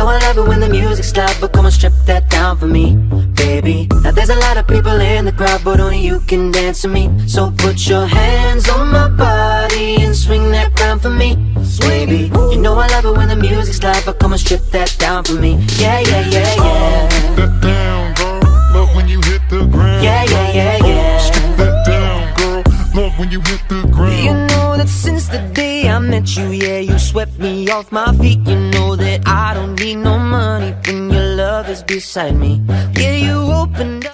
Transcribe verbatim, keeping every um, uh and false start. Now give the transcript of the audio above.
know I love it when the music's loud, but come on, strip that down for me, baby. Now there's a lot of people in the crowd, but only you can dance to me. So put your hands on my body and swing that round for me, baby. You know I love it when the music's loud, but come on, strip that down for me. Yeah, yeah, yeah, yeah. Strip that down, girl. Love when you hit the ground. Yeah, yeah, yeah, yeah. Strip that down, girl. Love when you hit the ground. You know that since the day I met you, yeah, you swept me off my feet. You know that I don't need no money when your love is beside me. Yeah, you opened up